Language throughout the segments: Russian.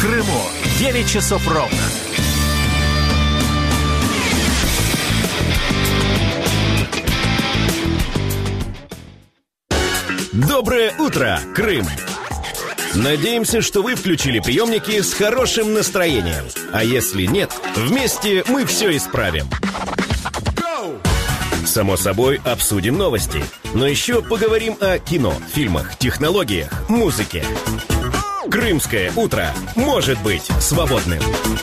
Крыму 9 часов ровно. Доброе утро, Крым! Надеемся, что вы включили приемники с хорошим настроением. А если нет, вместе мы все исправим. Само собой, обсудим новости. Но еще поговорим о кино, фильмах, технологиях, музыке. Крымское утро может быть свободным.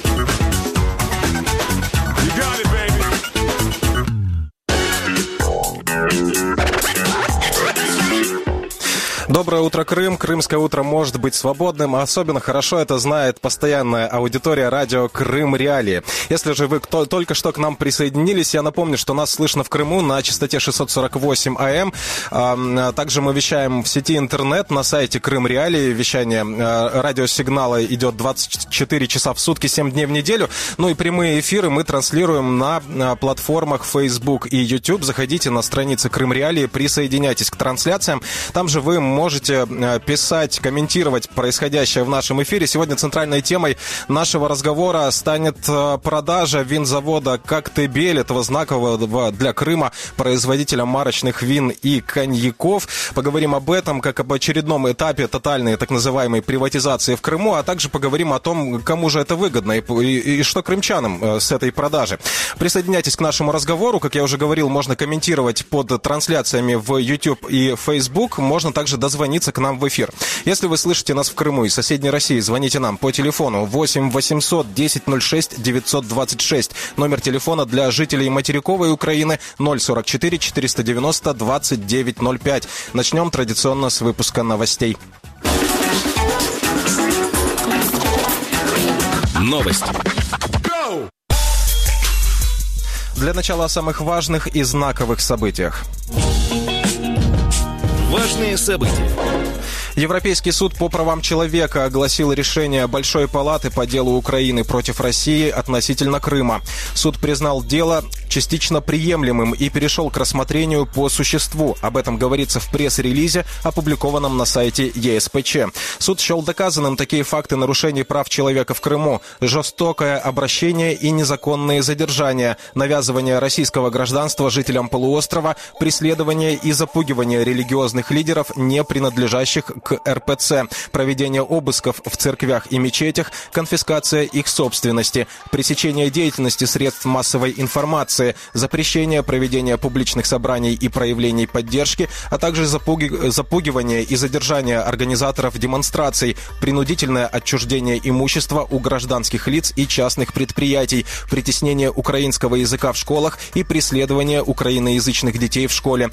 Доброе утро, Крым. Крымское утро может быть свободным. Особенно хорошо это знает постоянная аудитория радио «Крым Реалии». Если же вы только что к нам присоединились, я напомню, что нас слышно в Крыму на частоте 648 АМ. Также мы вещаем в сети интернет на сайте «Крым Реалии». Вещание радиосигнала идет 24 часа в сутки, 7 дней в неделю. Ну и прямые эфиры мы транслируем на платформах Facebook и YouTube. Заходите на страницы «Крым Реалии», присоединяйтесь к трансляциям. Там же вы можете писать, комментировать происходящее в нашем эфире. Сегодня центральной темой нашего разговора станет продажа винзавода «Коктебель», этого знакового для Крыма производителя марочных вин и коньяков. Поговорим об этом, как об очередном этапе тотальной так называемой приватизации в Крыму, а также поговорим о том, кому же это выгодно и что крымчанам с этой продажи. Присоединяйтесь к нашему разговору. Как я уже говорил, можно комментировать под трансляциями в YouTube и Facebook. Можно также дозвониться к нам в эфир. Если вы слышите нас в Крыму и соседней России, звоните нам по телефону 8 800 1006 926. Номер телефона для жителей материковой Украины 044 490 2905. Начнем традиционно с выпуска новостей. Новости. Для начала о самых важных и знаковых событиях. Важные события. Европейский суд по правам человека огласил решение Большой палаты по делу Украины против России относительно Крыма. Суд признал дело частично приемлемым и перешел к рассмотрению по существу. Об этом говорится в пресс-релизе, опубликованном на сайте ЕСПЧ. Суд счел доказанным такие факты нарушений прав человека в Крыму: жестокое обращение и незаконные задержания, навязывание российского гражданства жителям полуострова, преследование и запугивание религиозных лидеров, не принадлежащих к РПЦ, проведение обысков в церквях и мечетях, конфискация их собственности, пресечение деятельности средств массовой информации, запрещение проведения публичных собраний и проявлений поддержки, а также запугивание и задержание организаторов демонстраций, принудительное отчуждение имущества у гражданских лиц и частных предприятий, притеснение украинского языка в школах и преследование украиноязычных детей в школе,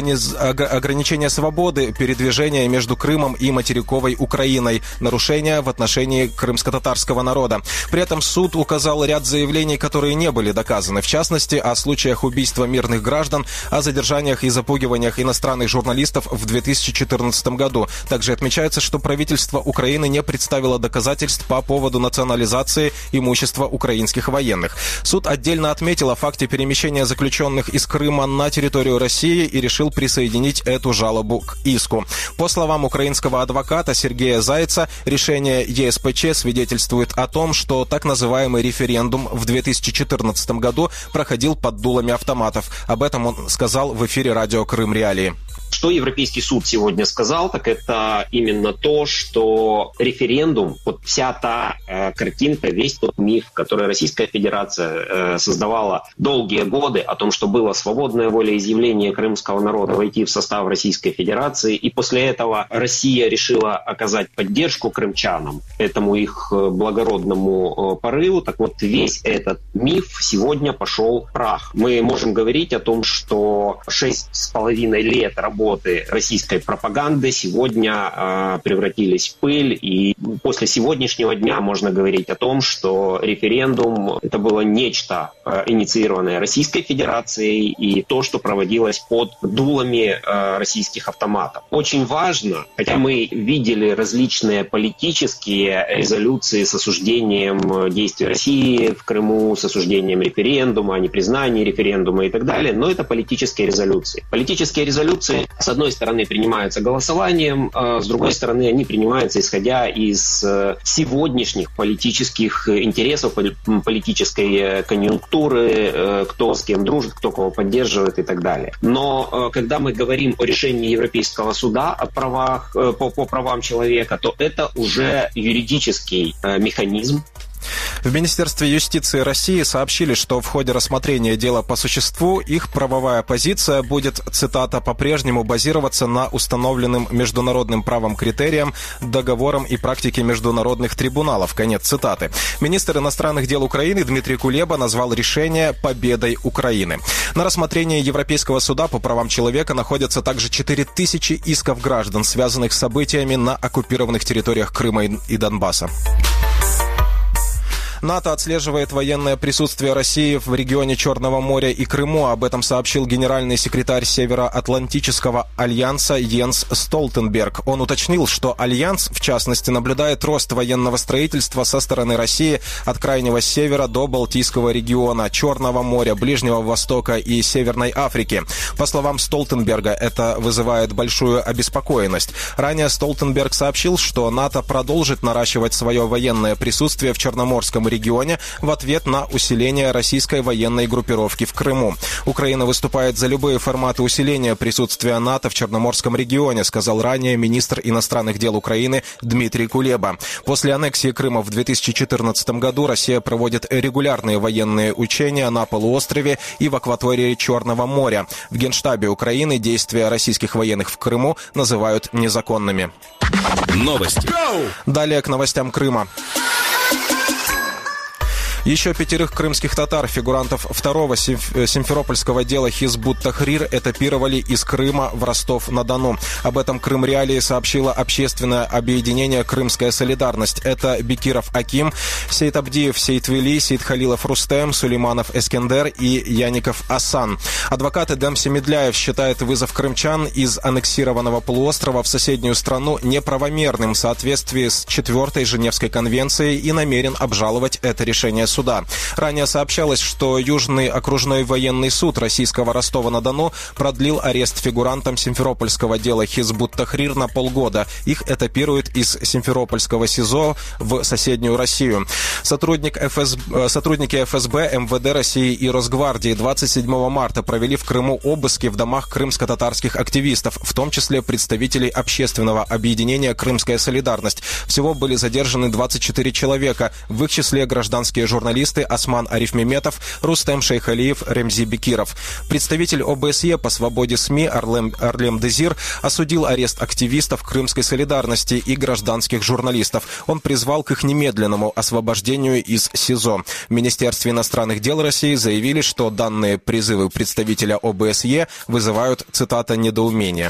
ограничение свободы передвижения между Крымом и материковой Украиной, нарушения в отношении крымско-татарского народа. При этом суд указал ряд заявлений, которые не были доказаны. В частности, о случаях убийства мирных граждан, о задержаниях и запугиваниях иностранных журналистов в 2014 году. Также отмечается, что правительство Украины не представило доказательств по поводу национализации имущества украинских военных. Суд отдельно отметил о факте перемещения заключенных из Крыма на территорию России и решил присоединить эту жалобу к иску. По словам украинского адвоката Сергея Зайца, решение ЕСПЧ свидетельствует о том, что так называемый референдум в 2014 году проходил под дулами автоматов. Об этом он сказал в эфире радио «Крым Реалии». Что Европейский суд сегодня сказал, так это именно то, что референдум, вот вся та картинка, весь тот миф, который Российская Федерация создавала долгие годы о том, что было свободное волеизъявление крымского народа войти в состав Российской Федерации, и после этого Россия решила оказать поддержку крымчанам, этому их благородному порыву, так вот весь этот миф сегодня пошел в прах. Мы можем говорить о том, что 6,5 лет работы российской пропаганды сегодня превратились в пыль, и после сегодняшнего дня можно говорить о том, что референдум это было нечто инициированное Российской Федерацией и то, что проводилось под дулами российских автоматов. Очень важно, хотя мы видели различные политические резолюции с осуждением действий России в Крыму, с осуждением референдума, они непризнание референдума и так далее, но это политические резолюции. Политические резолюции, с одной стороны, принимаются голосованием, с другой стороны, они принимаются исходя из сегодняшних политических интересов, политической конъюнктуры, кто с кем дружит, кто кого поддерживает и так далее. Но когда мы говорим о решении Европейского суда о правах, по правам человека, то это уже юридический механизм. В Министерстве юстиции России сообщили, что в ходе рассмотрения дела по существу их правовая позиция будет, цитата, «по-прежнему базироваться на установленным международным правом критериям, договорам и практике международных трибуналов». Конец цитаты. Министр иностранных дел Украины Дмитрий Кулеба назвал решение победой Украины. На рассмотрении Европейского суда по правам человека находятся также 4000 исков граждан, связанных с событиями на оккупированных территориях Крыма и Донбасса. НАТО отслеживает военное присутствие России в регионе Черного моря и Крыму. Об этом сообщил генеральный секретарь Североатлантического альянса Йенс Столтенберг. Он уточнил, что альянс, в частности, наблюдает рост военного строительства со стороны России от крайнего севера до Балтийского региона, Черного моря, Ближнего Востока и Северной Африки. По словам Столтенберга, это вызывает большую обеспокоенность. Ранее Столтенберг сообщил, что НАТО продолжит наращивать свое военное присутствие в Черноморском регионе в ответ на усиление российской военной группировки в Крыму. Украина выступает за любые форматы усиления присутствия НАТО в Черноморском регионе, сказал ранее министр иностранных дел Украины Дмитрий Кулеба. После аннексии Крыма в 2014 году Россия проводит регулярные военные учения на полуострове и в акватории Черного моря. В Генштабе Украины действия российских военных в Крыму называют незаконными. Новости. Далее к новостям Крыма. Еще 5 крымских татар, фигурантов второго симферопольского дела Хизбут Тахрир, этапировали из Крыма в Ростов-на-Дону. Об этом Крым Реалии сообщило общественное объединение «Крымская солидарность». Это Бекиров Аким, Сейт-Абдиев Сейт-Вели, Сейт-Халилов Рустем, Сулейманов Эскендер и Яников Асан. Адвокат Эдем Семедляев считает вызов крымчан из аннексированного полуострова в соседнюю страну неправомерным в соответствии с 4-й Женевской конвенцией и намерен обжаловать это решение суда. Ранее сообщалось, что Южный окружной военный суд российского Ростова-на-Дону продлил арест фигурантам симферопольского дела Хизбут Тахрир на полгода. Их этапируют из Симферопольского СИЗО в соседнюю Россию. Сотрудники ФСБ, МВД России и Росгвардии 27 марта провели в Крыму обыски в домах крымско-татарских активистов, в том числе представителей общественного объединения «Крымская солидарность». Всего были задержаны 24 человека, в их числе гражданские журналисты Осман Арифмеметов, Рустем Шейхалиев, Ремзи Бекиров. Представитель ОБСЕ по свободе СМИ Арлем Дезир осудил арест активистов Крымской солидарности и гражданских журналистов. Он призвал к их немедленному освобождению из СИЗО. В Министерстве иностранных дел России заявили, что данные призывы представителя ОБСЕ вызывают, цитата, «недоумение».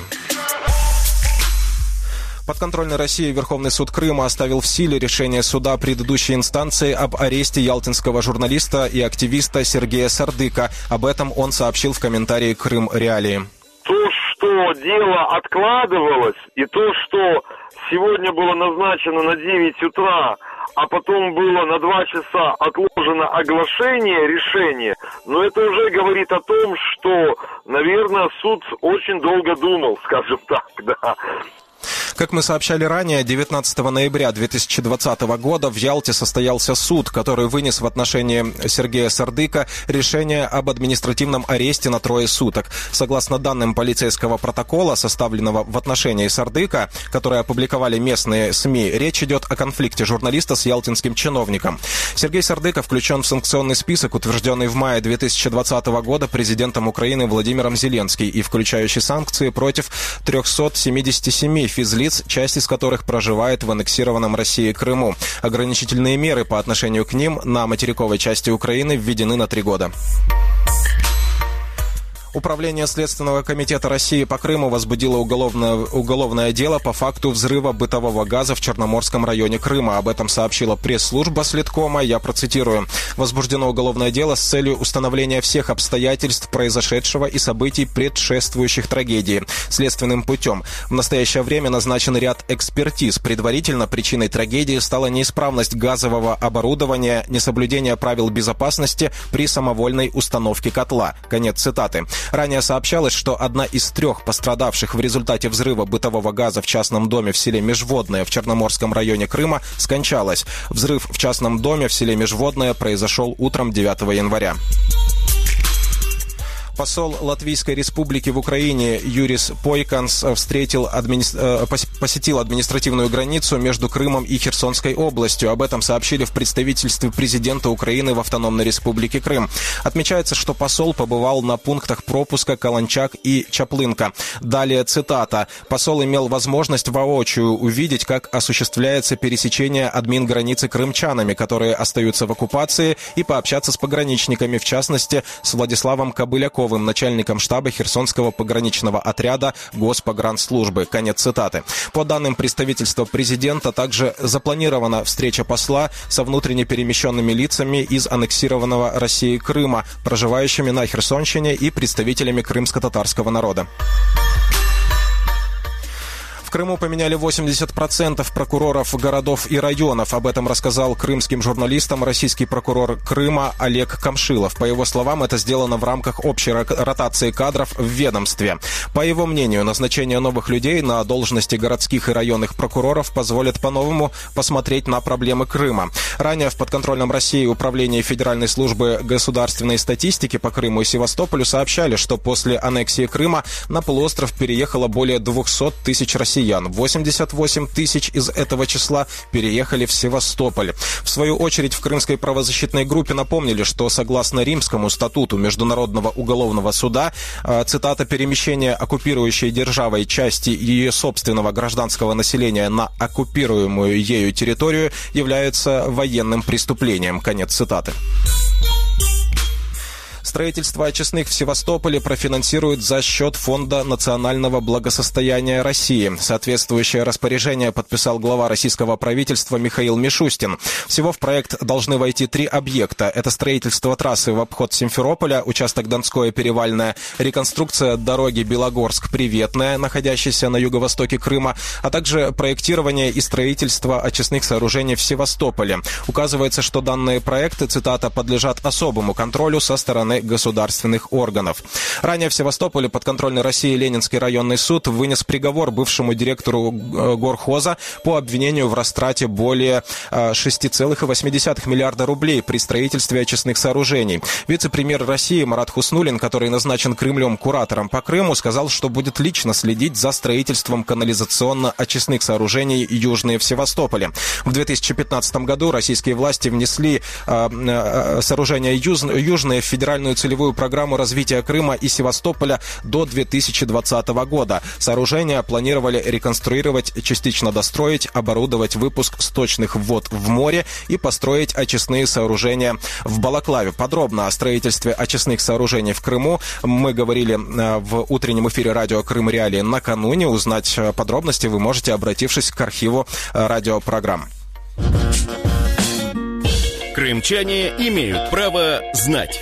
Подконтрольной России Верховный суд Крыма оставил в силе решение суда предыдущей инстанции об аресте ялтинского журналиста и активиста Сергея Сардыка. Об этом он сообщил в комментарии «Крым Реалии». То, что дело откладывалось, и то, что сегодня было назначено на 9 утра, а потом было на 2 часа отложено оглашение решения, но это уже говорит о том, что, наверное, суд очень долго думал, скажем так, да. Как мы сообщали ранее, 19 ноября 2020 года в Ялте состоялся суд, который вынес в отношении Сергея Сардыка решение об административном аресте на 3 суток. Согласно данным полицейского протокола, составленного в отношении Сардыка, который опубликовали местные СМИ, речь идет о конфликте журналиста с ялтинским чиновником. Сергей Сардыка включен в санкционный список, утвержденный в мае 2020 года президентом Украины Владимиром Зеленским и включающий санкции против 377 физлиц, часть из которых проживает в аннексированном Россией Крыму. Ограничительные меры по отношению к ним на материковой части Украины введены на 3 года. Управление Следственного комитета России по Крыму возбудило уголовное дело по факту взрыва бытового газа в Черноморском районе Крыма. Об этом сообщила пресс-служба Следкома. Я процитирую. Возбуждено уголовное дело с целью установления всех обстоятельств произошедшего и событий, предшествующих трагедии, следственным путем. В настоящее время назначен ряд экспертиз. Предварительно причиной трагедии стала неисправность газового оборудования, несоблюдение правил безопасности при самовольной установке котла. Конец цитаты. Ранее сообщалось, что одна из 3 пострадавших в результате взрыва бытового газа в частном доме в селе Межводное в Черноморском районе Крыма скончалась. Взрыв в частном доме в селе Межводное произошел утром 9 января. Посол Латвийской Республики в Украине Юрис Пойканс посетил административную границу между Крымом и Херсонской областью. Об этом сообщили в представительстве президента Украины в Автономной Республике Крым. Отмечается, что посол побывал на пунктах пропуска Каланчак и Чаплынка. Далее цитата. Посол имел возможность воочию увидеть, как осуществляется пересечение админграницы крымчанами, которые остаются в оккупации, и пообщаться с пограничниками, в частности, с Владиславом Кобыляковым, начальником штаба Херсонского пограничного отряда Госпогранслужбы. Конец цитаты. По данным представительства президента, также запланирована встреча посла со внутренне перемещенными лицами из аннексированного Россией Крыма, проживающими на Херсонщине, и представителями крымско-татарского народа. В Крыму поменяли 80% прокуроров городов и районов. Об этом рассказал крымским журналистам российский прокурор Крыма Олег Камшилов. По его словам, это сделано в рамках общей ротации кадров в ведомстве. По его мнению, назначение новых людей на должности городских и районных прокуроров позволит по-новому посмотреть на проблемы Крыма. Ранее в подконтрольном России Управлении Федеральной службы государственной статистики по Крыму и Севастополю сообщали, что после аннексии Крыма на полуостров переехало более 200 тысяч россиян. 88 тысяч из этого числа переехали в Севастополь. В свою очередь, в крымской правозащитной группе напомнили, что согласно Римскому статуту Международного уголовного суда, цитата, перемещение оккупирующей державой части ее собственного гражданского населения на оккупируемую ею территорию является военным преступлением. Конец цитаты. Строительство очистных в Севастополе профинансируют за счет Фонда национального благосостояния России. Соответствующее распоряжение подписал глава российского правительства Михаил Мишустин. Всего в проект должны войти 3 объекта. Это строительство трассы в обход Симферополя, участок Донское-Перевальное, реконструкция дороги Белогорск-Приветная, находящейся на юго-востоке Крыма, а также проектирование и строительство очистных сооружений в Севастополе. Указывается, что данные проекты, цитата, подлежат особому контролю со стороны государственных органов. Ранее в Севастополе подконтрольный России Ленинский районный суд вынес приговор бывшему директору горхоза по обвинению в растрате более 6,8 миллиарда рублей при строительстве очистных сооружений. Вице-премьер России Марат Хуснуллин, который назначен Кремлем куратором по Крыму, сказал, что будет лично следить за строительством канализационно-очистных сооружений южные в Севастополе. В 2015 году российские власти внесли сооружения южные в федеральную целевую программу развития Крыма и Севастополя до 2020 года. Сооружения планировали реконструировать, частично достроить, оборудовать выпуск сточных вод в море и построить очистные сооружения в Балаклаве. Подробно о строительстве очистных сооружений в Крыму мы говорили в утреннем эфире радио «Крым Реалии» накануне. Узнать подробности вы можете, обратившись к архиву радиопрограмм. Крымчане имеют право знать.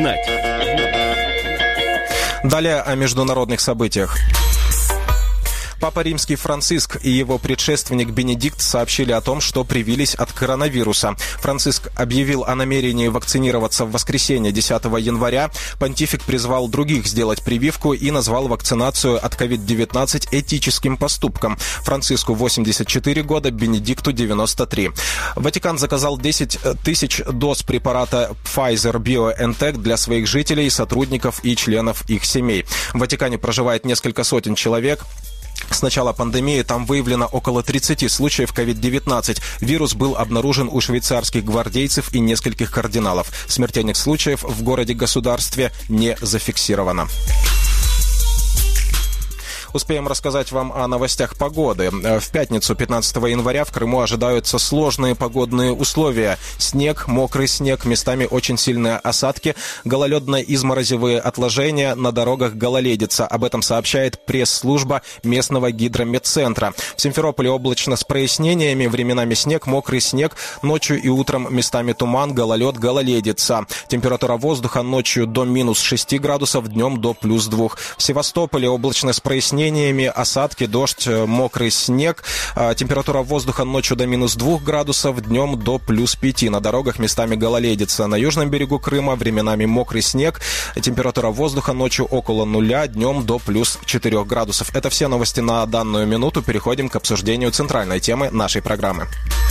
Далее о международных событиях. Папа Римский Франциск и его предшественник Бенедикт сообщили о том, что привились от коронавируса. Франциск объявил о намерении вакцинироваться в воскресенье 10 января. Понтифик призвал других сделать прививку и назвал вакцинацию от COVID-19 этическим поступком. Франциску 84 года, Бенедикту 93. Ватикан заказал 10 тысяч доз препарата Pfizer-BioNTech для своих жителей, сотрудников и членов их семей. В Ватикане проживает несколько сотен человек. С начала пандемии там выявлено около 30 случаев COVID-19. Вирус был обнаружен у швейцарских гвардейцев и нескольких кардиналов. Смертельных случаев в городе-государстве не зафиксировано. Успеем рассказать вам о новостях погоды. В пятницу, 15 января, в Крыму ожидаются сложные погодные условия. Снег, мокрый снег, местами очень сильные осадки, гололедно-изморозевые отложения, на дорогах гололедица. Об этом сообщает пресс-служба местного гидрометцентра. В Симферополе облачно с прояснениями, временами снег, мокрый снег, ночью и утром местами туман, гололед, гололедица. Температура воздуха ночью до минус 6 градусов, днем до плюс 2. В Севастополе облачно с прояснениями, осадки, дождь, мокрый снег. Температура воздуха ночью до минус 2 градусов, днем до плюс 5. На дорогах местами гололедица. На южном берегу Крыма временами мокрый снег. Температура воздуха ночью около нуля, днем до плюс 4 градусов. Это все новости на данную минуту. Переходим к обсуждению центральной темы нашей программы.